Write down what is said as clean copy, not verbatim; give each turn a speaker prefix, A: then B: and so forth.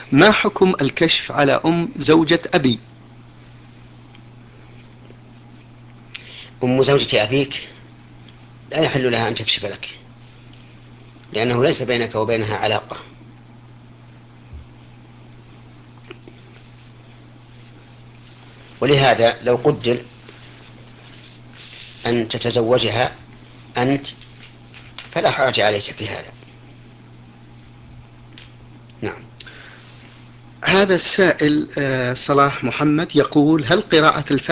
A: ما حكم الكشف على أم زوجة أبي؟
B: أم زوجة أبيك لا يحل لها أن تكشف لك، لأنه ليس بينك وبينها علاقة. ولهذا لو قدر أن تتزوجها أنت فلا حرج عليك في هذا. نعم.
A: هذا السائل صلاح محمد يقول: هل قراءة الفاتحة